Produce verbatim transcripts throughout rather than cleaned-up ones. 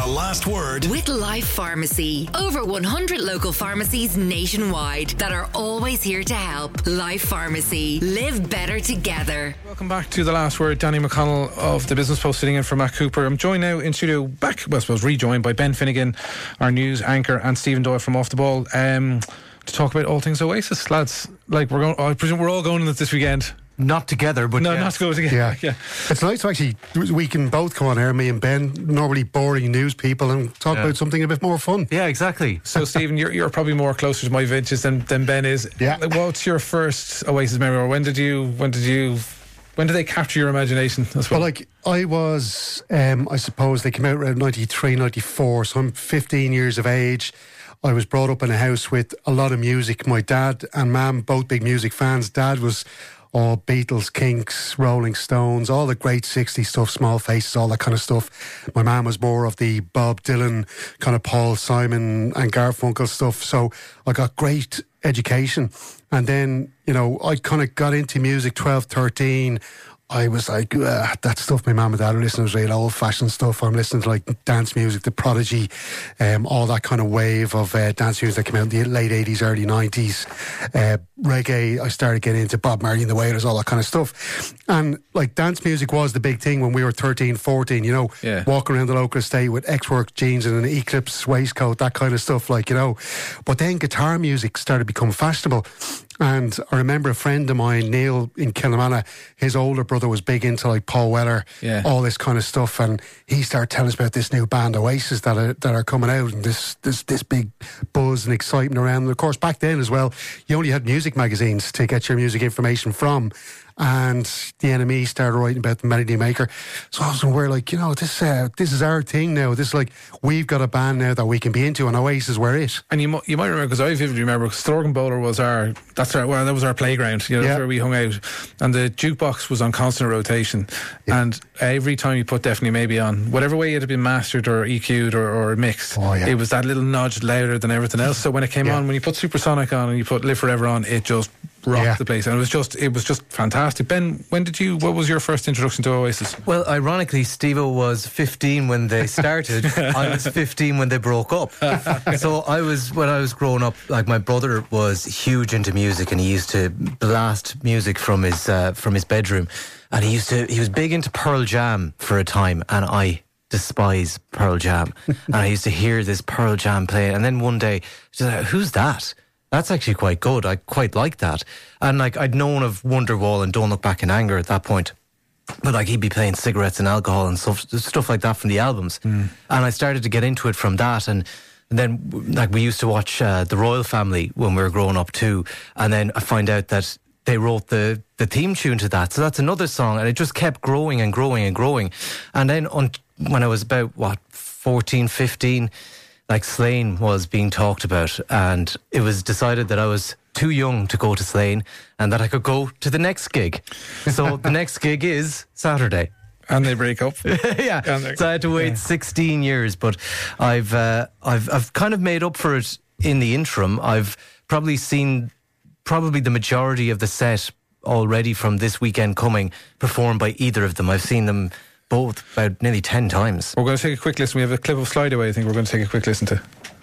The Last Word with Life Pharmacy. Over one hundred local pharmacies nationwide that are always here to help. Life Pharmacy. Live better together. Welcome back to The Last Word. Danny McConnell of the Business Post sitting in for Matt Cooper. I'm joined now in studio, back, well, I suppose rejoined by Ben Finnegan, our news anchor, and Stephen Doyle from Off the Ball, um, to talk about all things Oasis. Lads, like we're going, I presume we're all going on it this weekend. Not together, but no, yeah. not to go together. Yeah. yeah, it's nice to actually we can both come on air, me and Ben, normally boring news people, and talk Yeah. about something a bit more fun. Yeah, exactly. So Stephen, you're you're probably more closer to my vintage than, than Ben is. Yeah. Like, what's your first Oasis memory, or when did you when did you when did they capture your imagination as well? Well, like I was, um, I suppose they came out around ninety-three, ninety-four, so I'm fifteen years of age. I was brought up in a house with a lot of music. My dad and mum, both big music fans. Dad was all Beatles, Kinks, Rolling Stones, all the great sixties stuff, Small Faces, all that kind of stuff. My mum was more of the Bob Dylan, kind of Paul Simon and Garfunkel stuff. So I got great education. And then, you know, I kind of got into music twelve, thirteen. I was like, uh, that stuff my mum and dad are listening to is real old-fashioned stuff. I'm listening to like dance music, The Prodigy, um, all that kind of wave of uh, dance music that came out in the late eighties, early nineties. Uh, reggae, I started getting into Bob Marley and the Wailers, all that kind of stuff. And like dance music was the big thing when we were thirteen, fourteen, you know, Yeah. walking around the local estate with X-Work jeans and an Eclipse waistcoat, that kind of stuff, like, you know. But then guitar music started to become fashionable. And I remember a friend of mine, Neil, in Kilnamanagh, his older brother was big into like Paul Weller, Yeah. all this kind of stuff, and he started telling us about this new band Oasis that are that are coming out, and this this this big buzz and excitement around. And of course, back then as well, you only had music magazines to get your music information from. And the N M E started writing about the Melody Maker. So I was aware, like, you know, this uh, this is our thing now. This is like, we've got a band now that we can be into, and Oasis were it. And you might, you might remember, because I vividly remember, Storgan Bowler was our, that's our, well, that was our playground, you know, that's Yeah. where we hung out. And the jukebox was on constant rotation. Yeah. And every time you put Definitely Maybe on, whatever way it had been mastered or E Q'd or, or mixed, Oh, yeah. it was that little nudge louder than everything else. So when it came Yeah. on, when you put Supersonic on and you put Live Forever on, it just rocked Yeah. the place. And it was just, it was just fantastic. Ben, when did you, what was your first introduction to Oasis? Well, ironically, Steve-O was fifteen when they started. I was fifteen when they broke up. So I was, when I was growing up, like my brother was huge into music, and he used to blast music from his uh, from his bedroom. And he used to, he was big into Pearl Jam for a time, and I despise Pearl Jam. And I used to hear this Pearl Jam playing, and then one day, I was like, who's that? That's actually quite good. I quite like that. And like, I'd known of Wonderwall and Don't Look Back in Anger at that point. But like, he'd be playing Cigarettes and Alcohol and stuff, stuff like that from the albums. Mm. And I started to get into it from that. And, and then like, we used to watch uh, The Royal Family when we were growing up too. And then I find out that they wrote the, the theme tune to that. So that's another song. And it just kept growing and growing and growing. And then on, when I was about, what, fourteen, fifteen, like Slane was being talked about, and it was decided that I was too young to go to Slane and that I could go to the next gig. So the next gig is Saturday. And they break up. Yeah. And So I had to wait yeah. sixteen years, but I've uh, I've I've kind of made up for it in the interim. I've probably seen probably the majority of the set already from this weekend coming performed by either of them. I've seen them both about nearly ten times. We're going to take a quick listen. We have a clip of Slide Away, I think we're going to take a quick listen to.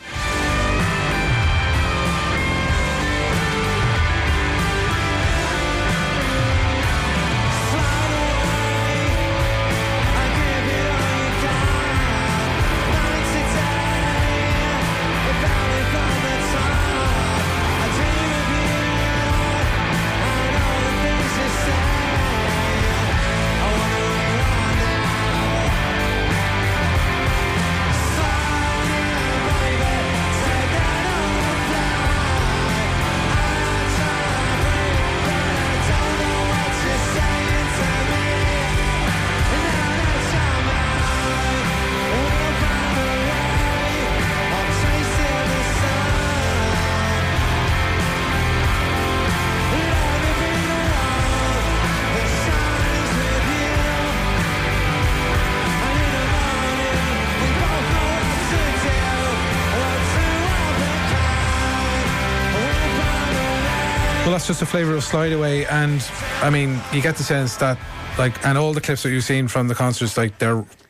Well, that's just a flavour of Slide Away, and I mean, you get the sense that, like, and all the clips that you've seen from the concerts, like, they're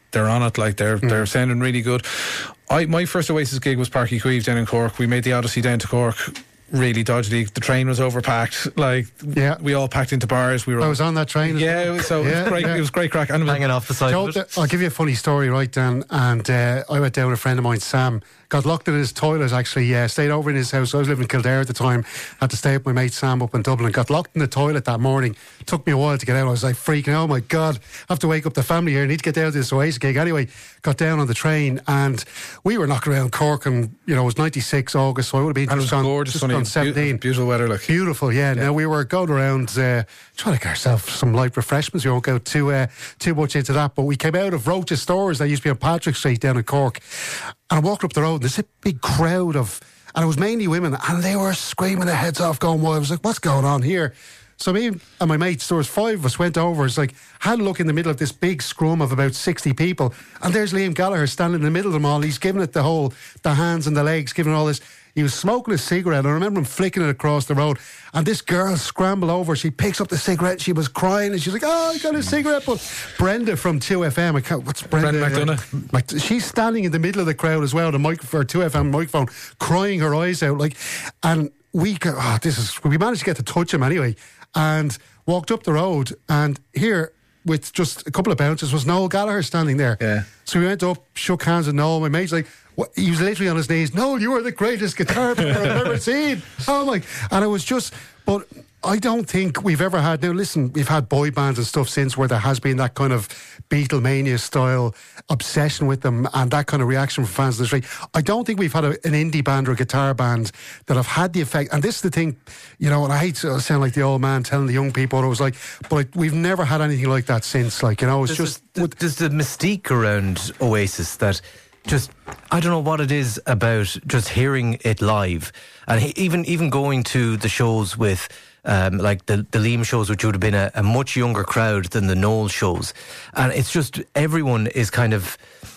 they're on it. Like they're mm. they're sounding really good. I my first Oasis gig was Páirc Uí Chaoimh down in Cork. We made the Odyssey down to Cork. Really dodgily. The train was overpacked. Like, yeah. we all packed into bars. We were. I was on that train. Yeah, well. so yeah, it was great. Yeah. It was great crack. And hanging off the side. Joe, of it. I'll give you a funny story, right, Dan? And uh, I went down with a friend of mine, Sam. Got locked in his toilet. Actually, yeah, stayed over in his house. I was living in Kildare at the time. Had to stay with my mate Sam up in Dublin. Got locked in the toilet that morning. Took me a while to get out. I was like freaking out. Oh my God, I have to wake up the family here. I need to get down to this Oasis gig. Anyway, got down on the train and we were knocking around Cork, and you know it was ninety-six August, so I would have been and just, it was on, gorgeous, just funny, on seventeen. Beautiful weather, like beautiful. Yeah. yeah. Now we were going around uh, trying to get ourselves some light refreshments. We won't go too uh, too much into that, but we came out of Roach's stores that used to be on Patrick Street down in Cork, and I walked up the road. And there's a big crowd of, and it was mainly women, and they were screaming their heads off, going wild. I was like, "What's going on here?" So me and my mates, there was five of us, went over. It's like, had a look in the middle of this big scrum of about sixty people, and there's Liam Gallagher standing in the middle of them all. He's giving it the whole, the hands and the legs, giving it all this. He was smoking a cigarette. I remember him flicking it across the road, and this girl scrambled over. She picks up the cigarette, and she was crying, and she's like, "Oh, I got a cigarette." But Brenda from two F M, I can't, what's Brenda? Brenda McDonough. She's standing in the middle of the crowd as well, the mic for two F M microphone, crying her eyes out, like, and we go, oh, this is. We managed to get to touch him anyway, and walked up the road, and here, with just a couple of bounces, was Noel Gallagher standing there. Yeah. So we went up, shook hands with Noel. My mate's like, what? He was literally on his knees. Noel, you are the greatest guitar player I've ever seen. Oh my! And it was just, but I don't think we've ever had. Now listen, we've had boy bands and stuff since where there has been that kind of Beatlemania style obsession with them and that kind of reaction from fans of the street. I don't think we've had a, an indie band or a guitar band that have had the effect. And this is the thing, you know, and I hate to sound like the old man telling the young people what it was like, but we've never had anything like that since. Like, you know, it's there's just... A, there's the mystique around Oasis that just, I don't know what it is about just hearing it live. And he, even even going to the shows with... Um, like the, the Liam shows, which would have been a, a much younger crowd than the Noel shows. And it's just, everyone is kind of...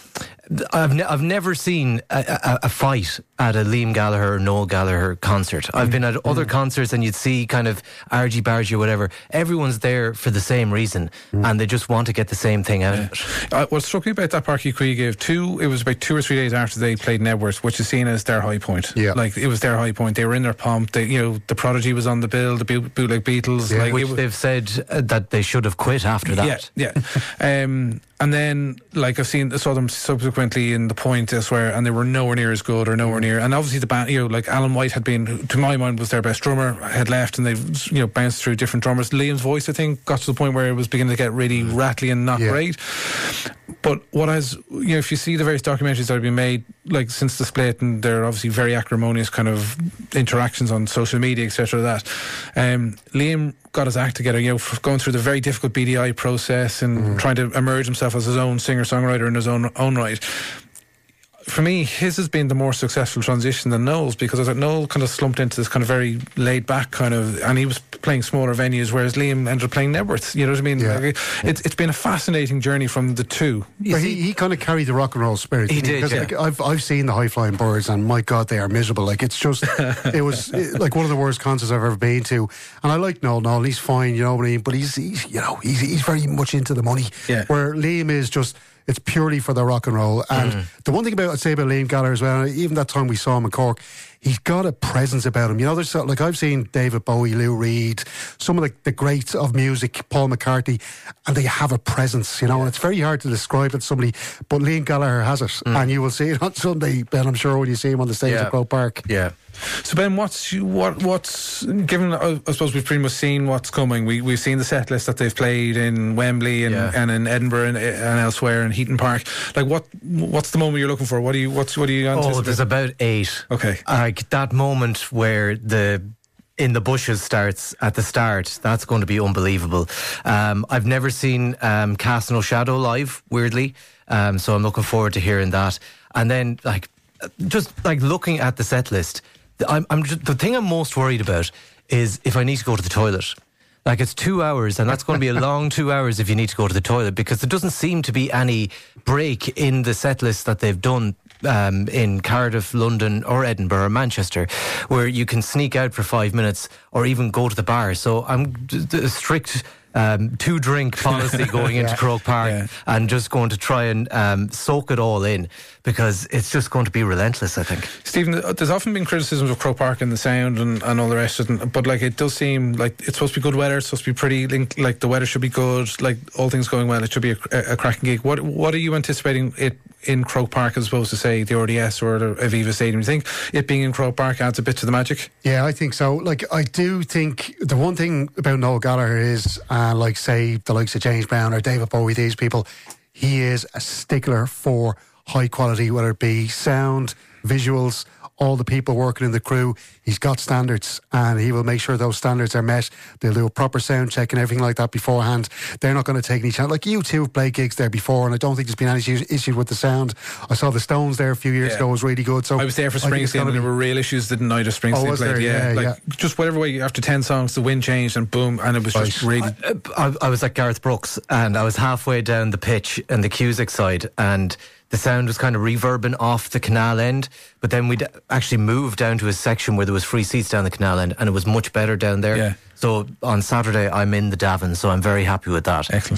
I've ne- I've never seen a, a, a fight at a Liam Gallagher or Noel Gallagher concert. I've been at other mm. concerts and you'd see kind of argy bargy or whatever. Everyone's there for the same reason mm. and they just want to get the same thing out yeah. of it. Uh, what struck me about that Páirc Uí Chaoimh gave two, it was about two or three days after they played Nebworth, which is seen as their high point. Yeah. Like it was their high point. They were in their pomp. They, you know, the Prodigy was on the bill, the bootleg Beatles. Yeah. Like, which it, they've said uh, that they should have quit after that. Yeah, yeah. um, and then, like I've seen, saw them subsequently in the Point elsewhere, and they were nowhere near as good or nowhere near. And obviously the band, you know, like Alan White had been, to my mind, was their best drummer, had left, and they've, you know, bounced through different drummers. Liam's voice, I think, got to the point where it was beginning to get really rattly and not yeah. great. But what has, you know, if you see the various documentaries that have been made, like since the split, and they're obviously very acrimonious kind of interactions on social media, et cetera, that um, Liam got his act together, you know, going through the very difficult B D I process and mm. trying to emerge himself as his own singer-songwriter in his own own right. For me, his has been the more successful transition than Noel's, because I thought Noel kind of slumped into this kind of very laid back kind of, and he was playing smaller venues, whereas Liam ended up playing Nebworth. You know what I mean? Yeah. Like, it's it's been a fascinating journey from the two. But he, he kind of carried the rock and roll spirit. He did. Because yeah. like, I've I've seen the High Flying Birds, and my God, they are miserable. Like it's just, it was it, like one of the worst concerts I've ever been to. And I like Noel. Noel, he's fine, you know what I mean. But he's he's you know he's he's very much into the money. Yeah. Where Liam is just. It's purely for the rock and roll. And mm. the one thing about I'd say about Liam Gallagher as well, even that time we saw him in Cork, he's got a presence about him. You know, there's like I've seen David Bowie, Lou Reed, some of the, the greats of music, Paul McCartney, and they have a presence, you know, and it's very hard to describe it to somebody, but Liam Gallagher has it. Mm. And you will see it on Sunday, Ben, I'm sure, when you see him on the stage yeah. at Croke Park. Yeah. So Ben, what's you, what what's given? I suppose we've pretty much seen what's coming. We we've seen the set list that they've played in Wembley and, yeah. and in Edinburgh and, and elsewhere in Heaton Park. Like what what's the moment you're looking for? What do you what's what do you anticipate? Oh, there's about eight. Okay, like that moment where the In the Bushes starts at the start. That's going to be unbelievable. Um, I've never seen um, Cast No Shadow live, weirdly, um, so I'm looking forward to hearing that. And then, like, just like looking at the set list. I'm, I'm just, the thing I'm most worried about is if I need to go to the toilet. Like it's two hours and that's going to be a long two hours if you need to go to the toilet, because there doesn't seem to be any break in the set list that they've done um, in Cardiff, London or Edinburgh or Manchester, where you can sneak out for five minutes or even go to the bar. So I'm a strict um, two drink policy going into Yeah. Croke Park Yeah. and just going to try and um, soak it all in, because it's just going to be relentless, I think. Stephen, there's often been criticisms of Croke Park and the sound and, and all the rest of it, but like it does seem like it's supposed to be good weather, it's supposed to be pretty, like the weather should be good, like all things going well, it should be a, a, a cracking gig. What what are you anticipating it in Croke Park as opposed to, say, the R D S or the Aviva Stadium? Do you think it being in Croke Park adds a bit to the magic? Yeah, I think so. Like, I do think the one thing about Noel Gallagher is, uh, like, say, the likes of James Brown or David Bowie, these people, he is a stickler for high quality, whether it be sound, visuals, all the people working in the crew. He's got standards and he will make sure those standards are met. They'll do a proper sound check and everything like that beforehand. They're not going to take any chance. Like, you two have played gigs there before, and I don't think there's been any issue, issue with the sound. I saw the Stones there a few years Yeah. ago. It was really good. So I was there for I think it's Springsteen and gonna there be- were real issues the night of Springsteen Oh, was played. there? Yeah, Yeah, like yeah. just whatever way, after ten songs the wind changed and boom, and it was just Right. really I, I was at Gareth Brooks and I was halfway down the pitch and the Cusick side, and the sound was kind of reverbing off the canal end, but then we'd actually moved down to a section where there was free seats down the canal end, and it was much better down there. Yeah. So on Saturday I'm in the Davin, so I'm very happy with that. excellent.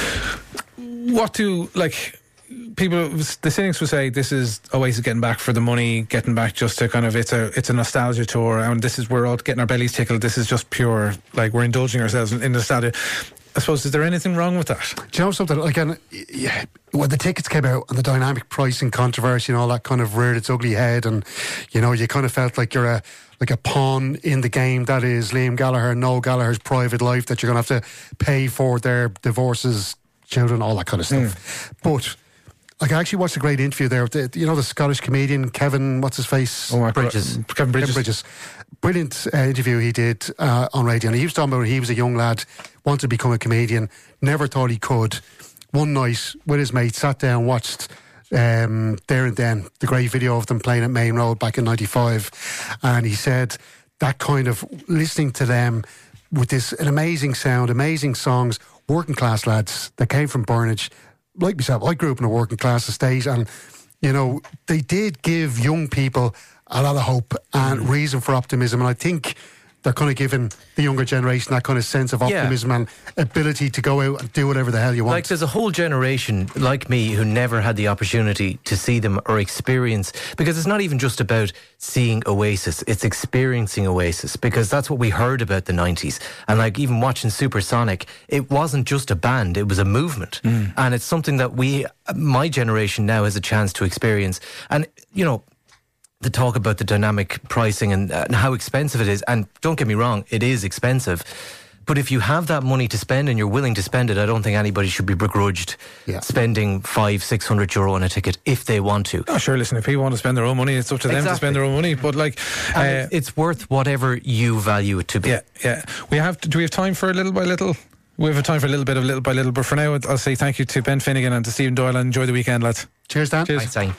What do, like, people, the cynics would say this is Oasis getting back for the money, getting back just to kind of, it's a it's a nostalgia tour, and this is, we're all getting our bellies tickled, this is just pure, like, we're indulging ourselves in, in nostalgia. I suppose, is there anything wrong with that? Do you know something? Again, yeah, when the tickets came out and the dynamic pricing controversy and all that kind of reared its ugly head, and you know, you kind of felt like you're a like a pawn in the game that is Liam Gallagher and Noel Gallagher's private life, that you're going to have to pay for their divorces, children, all that kind of stuff. But like, I actually watched a great interview there with the, you know, the Scottish comedian Kevin, what's his face? Oh, my Bridges. God. Kevin Bridges. Kevin Bridges. Brilliant uh, interview he did uh, on radio. And he was talking about when he was a young lad, wanted to become a comedian, never thought he could. One night with his mate, sat down, watched um, There and Then, the great video of them playing at Main Road back in ninety-five. And he said that kind of listening to them with this an amazing sound, amazing songs, working class lads that came from Burnage. Like myself, I grew up in a working class estate, and you know, they did give young people a lot of hope and reason for optimism, and I think they're kind of giving the younger generation that kind of sense of Yeah. optimism and ability to go out and do whatever the hell you want. Like, there's a whole generation like me who never had the opportunity to see them or experience, because it's not even just about seeing Oasis, it's experiencing Oasis, because that's what we heard about the nineties. And like, even watching Supersonic, it wasn't just a band, it was a movement. And it's something that we, my generation now, has a chance to experience. And, you know, the talk about the dynamic pricing and, uh, and how expensive it is, and don't get me wrong, it is expensive, but if you have that money to spend and you're willing to spend it, I don't think anybody should be begrudged Yeah. spending five, six hundred euro on a ticket if they want to. Oh, sure, listen, if people want to spend their own money, it's up to them to Exactly. spend their own money, but like... And uh, it's, it's worth whatever you value it to be. Yeah, yeah. We have. To, do we have time for a little by little? We have a time for a little bit of little by little, but for now, I'll say thank you to Ben Finnegan and to Stephen Doyle, and enjoy the weekend, lads. Cheers, Dan. Cheers. Thanks, Ian.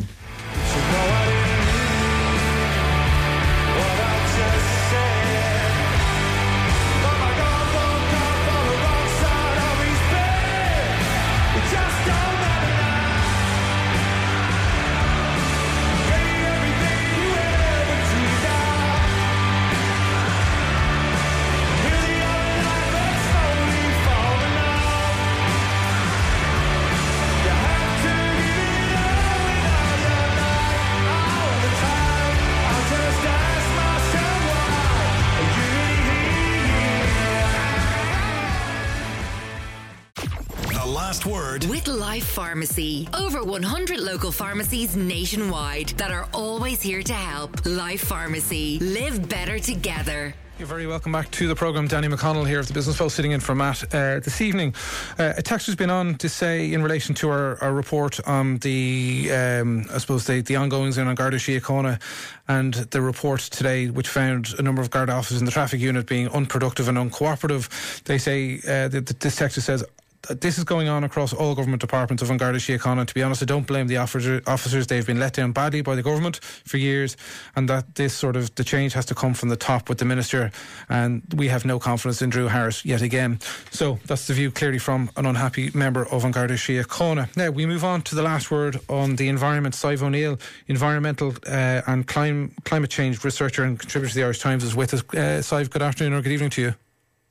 Last word with Life Pharmacy. Over one hundred local pharmacies nationwide that are always here to help. Life Pharmacy. Live better together. You're very welcome back to the programme. Danny McConnell here of the Business Post, sitting in for Matt uh, this evening. Uh, a text has been on to say, in relation to our, our report on the, um, I suppose, the, the ongoings in Garda Síochána, and the report today, which found a number of Garda officers in the traffic unit being unproductive and uncooperative. They say, uh, that this text says, this is going on across all government departments of An Garda Síochána, and to be honest, I don't blame the officer, officers. They've been let down badly by the government for years, and that this sort of, the change has to come from the top with the minister, and we have no confidence in Drew Harris yet again. So that's the view clearly from an unhappy member of An Garda Síochána. Now we move on to the last word on the environment. Sive O'Neill, environmental uh, and clim- climate change researcher and contributor to the Irish Times, is with us. Uh, Sive, good afternoon or good evening to you.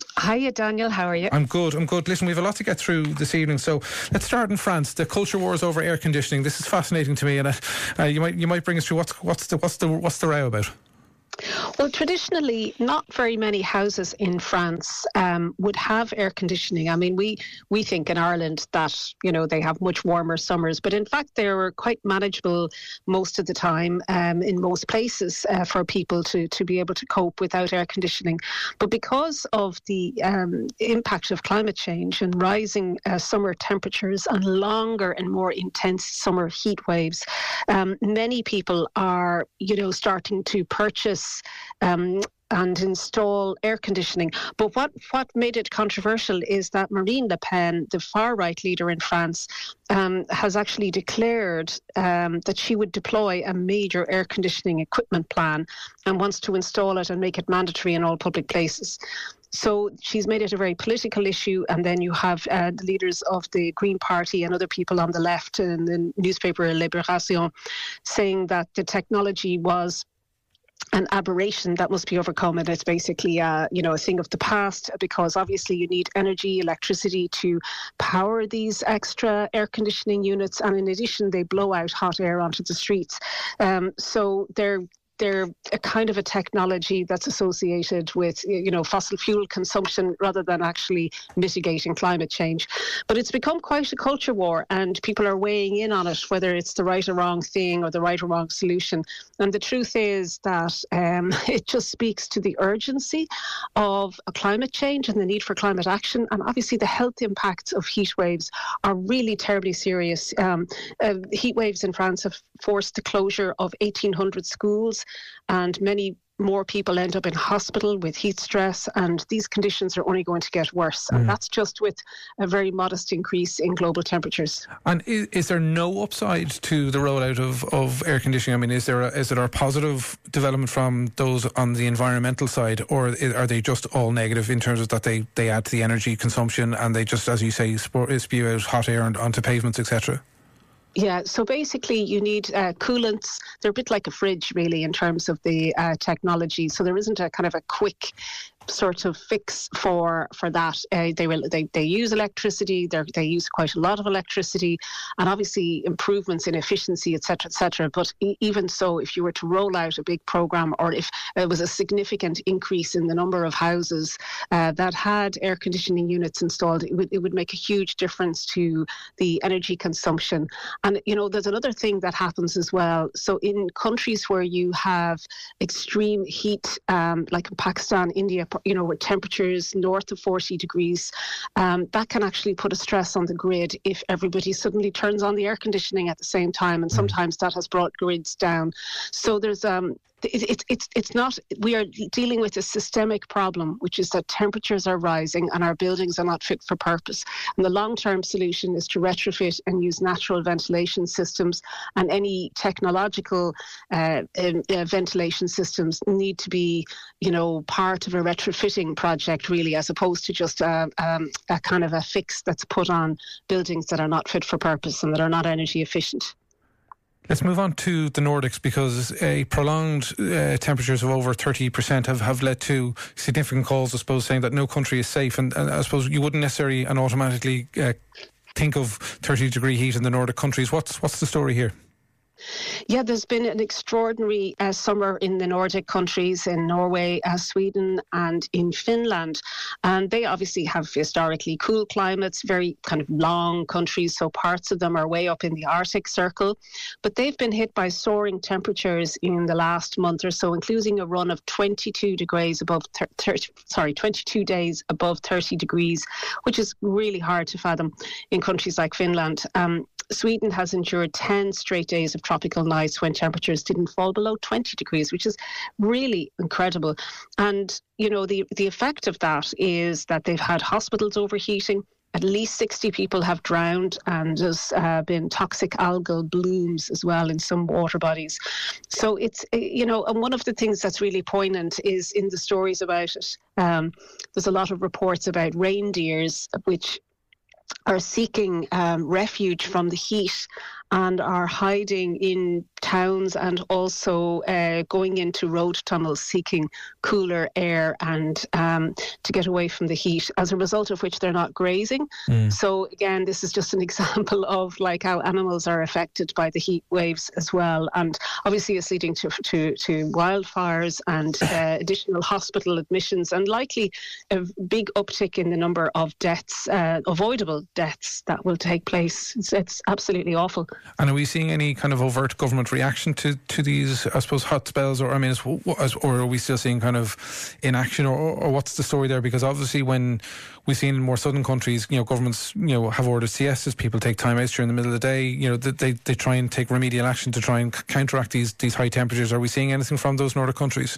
Hiya, Daniel. How are you? I'm good. I'm good. Listen, we have a lot to get through this evening, so let's start in France. The culture wars over air conditioning. This is fascinating to me, and uh, you might you might bring us through what's what's the what's the what's the row about. Well, traditionally, not very many houses in France um, would have air conditioning. I mean, we, we think in Ireland that, you know, they have much warmer summers, but in fact, they were quite manageable most of the time um, in most places uh, for people to, to be able to cope without air conditioning. But because of the um, impact of climate change and rising uh, summer temperatures and longer and more intense summer heat waves, um, many people are, you know, starting to purchase Um, and install air conditioning. But what, what made it controversial is that Marine Le Pen, the far-right leader in France, um, has actually declared um, that she would deploy a major air conditioning equipment plan and wants to install it and make it mandatory in all public places. So she's made it a very political issue, and then you have uh, the leaders of the Green Party and other people on the left in the newspaper Libération saying that the technology was an aberration that must be overcome, and it's basically uh, you know, a thing of the past, because obviously you need energy, electricity to power these extra air conditioning units, and in addition they blow out hot air onto the streets. Um, so they're They're a kind of a technology that's associated with, you know, fossil fuel consumption rather than actually mitigating climate change. But it's become quite a culture war, and people are weighing in on it, whether it's the right or wrong thing or the right or wrong solution. And the truth is that um, it just speaks to the urgency of a climate change and the need for climate action. And obviously the health impacts of heat waves are really terribly serious. Um, uh, heat waves in France have forced the closure of eighteen hundred schools, and many more people end up in hospital with heat stress, and these conditions are only going to get worse. Mm. And that's just with a very modest increase in global temperatures. And is, is there no upside to the rollout of, of air conditioning? I mean, is there a, is it a positive development from those on the environmental side, or are they just all negative in terms of that they, they add to the energy consumption and they just, as you say, spew out hot air onto pavements, et cetera? Yeah, so basically you need uh, coolants. They're a bit like a fridge, really, in terms of the uh, technology. So there isn't a kind of a quick sort of fix for for that. Uh, they will they, they use electricity. They they use quite a lot of electricity, and obviously improvements in efficiency, et cetera, et cetera. But e- even so, if you were to roll out a big program, or if there was a significant increase in the number of houses uh, that had air conditioning units installed, it would it would make a huge difference to the energy consumption. And you know, there's another thing that happens as well. So in countries where you have extreme heat, um, like in Pakistan, India, you know, with temperatures north of forty degrees, um, that can actually put a stress on the grid if everybody suddenly turns on the air conditioning at the same time, and sometimes that has brought grids down. So there's um It, it, it's it's not, we are dealing with a systemic problem, which is that temperatures are rising and our buildings are not fit for purpose. And the long-term solution is to retrofit and use natural ventilation systems, and any technological uh, uh, ventilation systems need to be, you know, part of a retrofitting project, really, as opposed to just a, um, a kind of a fix that's put on buildings that are not fit for purpose and that are not energy efficient. Let's move on to the Nordics, because a prolonged uh, temperatures of over thirty percent have, have led to significant calls, I suppose, saying that no country is safe. And, and I suppose you wouldn't necessarily and automatically uh, think of thirty degree heat in the Nordic countries. What's what's the story here? Yeah, there's been an extraordinary uh, summer in the Nordic countries, in Norway, uh, Sweden and in Finland. And they obviously have historically cool climates, very kind of long countries, so parts of them are way up in the Arctic Circle. But they've been hit by soaring temperatures in the last month or so, including a run of twenty-two degrees above thirty, sorry, twenty-two days above thirty degrees, which is really hard to fathom in countries like Finland. Um, Sweden has endured ten straight days of tropical nights when temperatures didn't fall below twenty degrees, which is really incredible. And, you know, the, the effect of that is that they've had hospitals overheating. At least sixty people have drowned, and there's uh, been toxic algal blooms as well in some water bodies. So it's, you know, and one of the things that's really poignant is in the stories about it. Um, there's a lot of reports about reindeers, which are seeking um, refuge from the heat and are hiding in towns and also uh, going into road tunnels seeking cooler air and um, to get away from the heat, as a result of which they're not grazing. Mm. So again, this is just an example of like how animals are affected by the heat waves as well, and obviously it's leading to to, to wildfires and uh, additional hospital admissions, and likely a big uptick in the number of deaths, uh, avoidable deaths that will take place. It's, it's absolutely awful. And are we seeing any kind of overt government reaction to, to these, I suppose, hot spells? Or I mean, is, or are we still seeing kind of inaction, or, or what's the story there? Because obviously, when we've seen in more southern countries, you know, governments, you know, have ordered siestas. People take time out during the middle of the day. You know, they they try and take remedial action to try and counteract these these high temperatures. Are we seeing anything from those Nordic countries?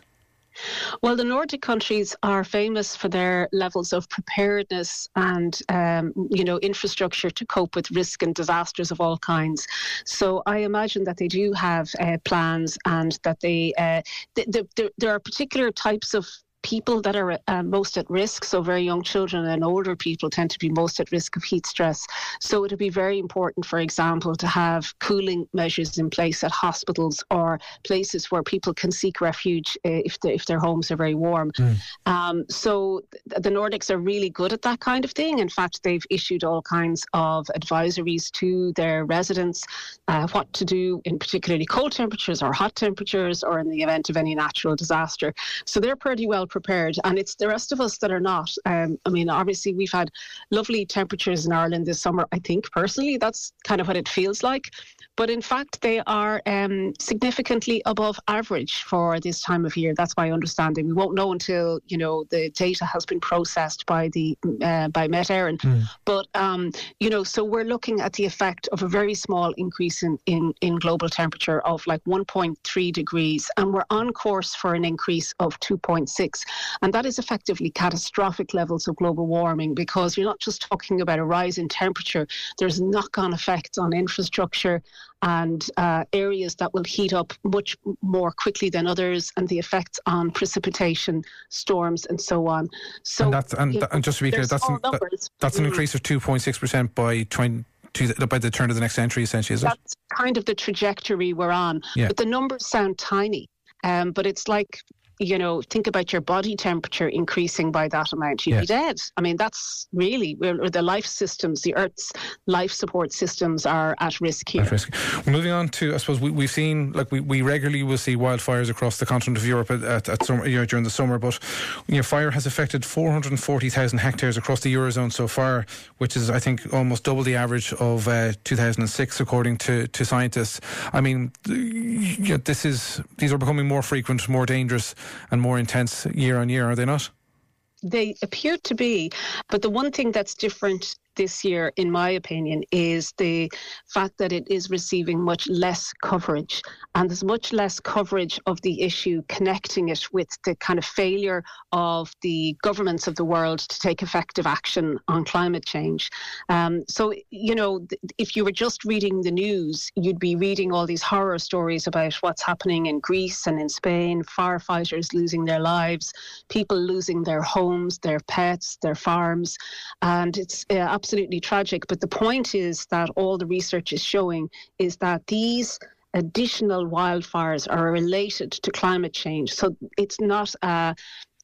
Well, the Nordic countries are famous for their levels of preparedness and, um, you know, infrastructure to cope with risk and disasters of all kinds. So I imagine that they do have uh, plans, and that they uh, th- th- th- there are particular types of people that are uh, most at risk. So very young children and older people tend to be most at risk of heat stress. So it would be very important, for example, to have cooling measures in place at hospitals or places where people can seek refuge uh, if, the, if their homes are very warm. Mm. Um, so th- the Nordics are really good at that kind of thing. In fact, they've issued all kinds of advisories to their residents, uh, what to do in particularly cold temperatures or hot temperatures, or in the event of any natural disaster. So they're pretty well prepared, and it's the rest of us that are not. Um, I mean, obviously we've had lovely temperatures in Ireland this summer. I think personally that's kind of what it feels like, but in fact they are um, significantly above average for this time of year. That's my understanding. We won't know until, you know, the data has been processed by the uh, by Met Éireann. Mm. But um, you know, so we're looking at the effect of a very small increase in, in, in global temperature of like one point three degrees, and we're on course for an increase of two point six. And that is effectively catastrophic levels of global warming, because you're not just talking about a rise in temperature. There's knock-on effects on infrastructure and uh, areas that will heat up much more quickly than others, and the effects on precipitation, storms, and so on. So, and, that's, and, know, and just to be clear, that's an, that, that's an increase of two point six percent by twenty. To the, by the turn of the next century, essentially, is it? That's kind of the trajectory we're on. Yeah. But the numbers sound tiny. Um, but it's like, you know, think about your body temperature increasing by that amount, you'd yeah. be dead. I mean, that's really where the life systems, the Earth's life support systems are at risk here. At risk. Well, moving on to, I suppose, we, we've seen, like, we, we regularly will see wildfires across the continent of Europe at, at, at summer, you know, during the summer, but, you know, fire has affected four hundred forty thousand hectares across the Eurozone so far, which is, I think, almost double the average of uh, two thousand six, according to, to scientists. I mean, you know, this is, these are becoming more frequent, more dangerous, and more intense year on year, are they not? They appear to be, but the one thing that's different this year, in my opinion, is the fact that it is receiving much less coverage, and there's much less coverage of the issue, connecting it with the kind of failure of the governments of the world to take effective action on climate change. Um, so, you know, if you were just reading the news, you'd be reading all these horror stories about what's happening in Greece and in Spain, firefighters losing their lives, people losing their homes, their pets, their farms, and it's uh, absolutely tragic. But the point is that all the research is showing is that these additional wildfires are related to climate change. So it's not a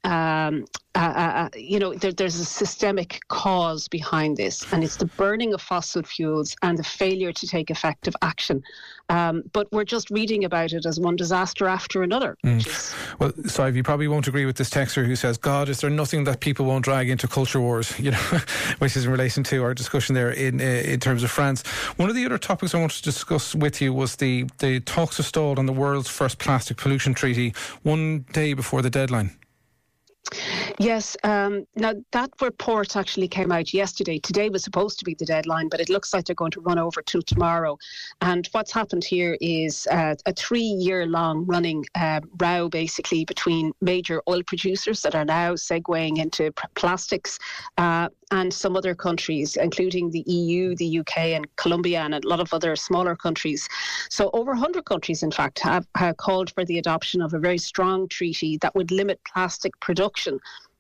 Um, uh, uh, you know, there, there's a systemic cause behind this, and it's the burning of fossil fuels and the failure to take effective action. Um, but we're just reading about it as one disaster after another. Mm. Is... Well, Sive, you probably won't agree with this texter who says, God, is there nothing that people won't drag into culture wars, you know, which is in relation to our discussion there in uh, in terms of France. One of the other topics I wanted to discuss with you was the, the talks have stalled on the world's first plastic pollution treaty one day before the deadline. Yes. Um, now, that report actually came out yesterday. Today was supposed to be the deadline, but it looks like they're going to run over till tomorrow. And what's happened here is uh, a three-year-long running uh, row, basically, between major oil producers that are now segueing into p- plastics uh, and some other countries, including the E U, the U K and Colombia and a lot of other smaller countries. So over one hundred countries, in fact, have, have called for the adoption of a very strong treaty that would limit plastic production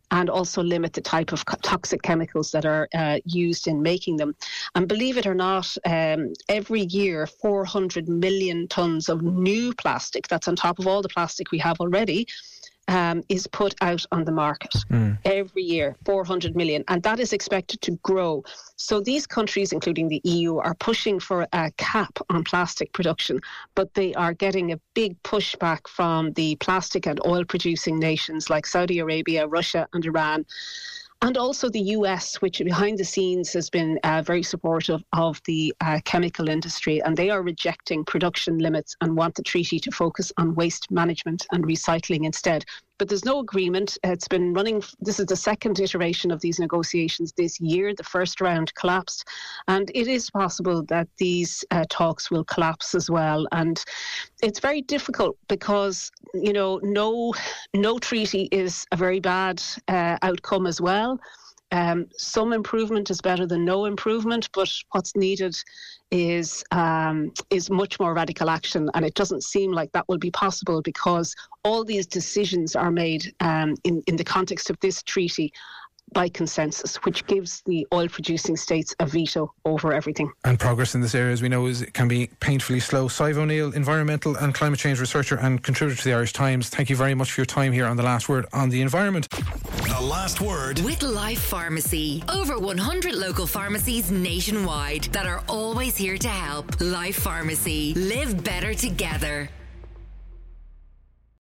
and also limit the type of toxic chemicals that are uh, used in making them. And believe it or not, um, every year four hundred million tonnes of new plastic, that's on top of all the plastic we have already, Um, is put out on the market mm. every year, four hundred million, and that is expected to grow. So these countries, including the E U, are pushing for a cap on plastic production, but they are getting a big pushback from the plastic and oil producing nations like Saudi Arabia, Russia and Iran. And also the U S, which behind the scenes has been uh, very supportive of the uh, chemical industry, and they are rejecting production limits and want the treaty to focus on waste management and recycling instead. But there's no agreement. It's been running, this is the second iteration of these negotiations this year. The first round collapsed, and it is possible that these uh, talks will collapse as well. And it's very difficult because, you know, no, no treaty is a very bad uh, outcome as well. Um, some improvement is better than no improvement, but what's needed is um, is much more radical action, and it doesn't seem like that will be possible because all these decisions are made um, in, in the context of this treaty by consensus, which gives the oil-producing states a veto over everything. And progress in this area, as we know, is can be painfully slow. Sive O'Neill, environmental and climate change researcher and contributor to the Irish Times, thank you very much for your time here on The Last Word on the environment. The Last Word with Life Pharmacy. Over one hundred local pharmacies nationwide that are always here to help. Life Pharmacy. Live better together.